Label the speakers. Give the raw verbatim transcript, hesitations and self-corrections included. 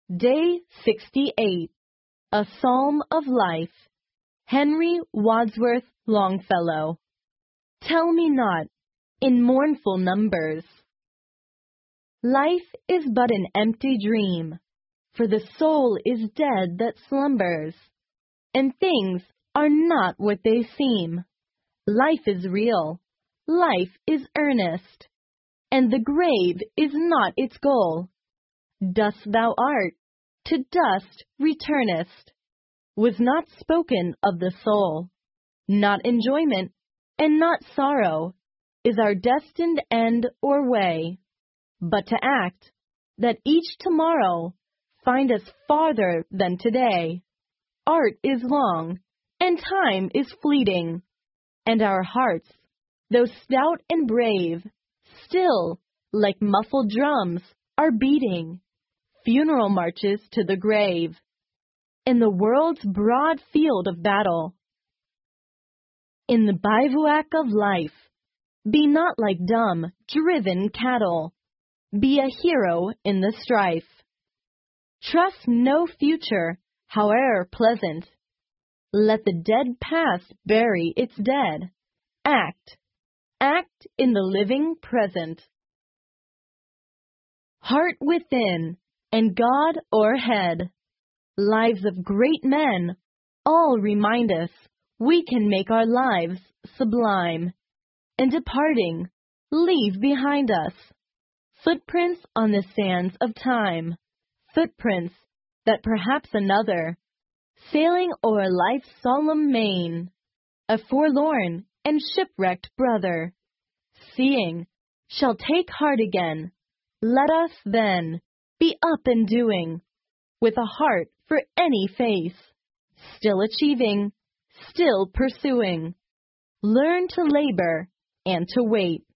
Speaker 1: Day sixty-eight. A Psalm of Life. Henry Wadsworth Longfellow. Tell me not, in mournful numbers. Life is but an empty dream, for the soul is dead that slumbers, and things are not what they seem. Life is real, life is earnest, and the grave is not its goal. Dust thou art, to dust returnest, was not spoken of the soul. Not enjoyment, and not sorrow, is our destined end or way, but to act, that each tomorrow find us farther than today. Art is long, and time is fleeting, and our hearts, though stout and brave, still, like muffled drums, are beating funeral marches to the grave, in the world's broad field of battle. In the bivouac of life, be not like dumb, driven cattle. Be a hero in the strife. Trust no future, howe'er pleasant. Let the dead past bury its dead. Act, act in the living present. Heart within, and God o'erhead. Lives of great men all remind us we can make our lives sublime, and departing, leave behind us footprints on the sands of time, footprints that perhaps another, sailing o'er life's solemn main, a forlorn and shipwrecked brother, seeing, shall take heart again. Let us, then, be up and doing, with a heart for any face, still achieving, still pursuing. Learn to labor and to wait.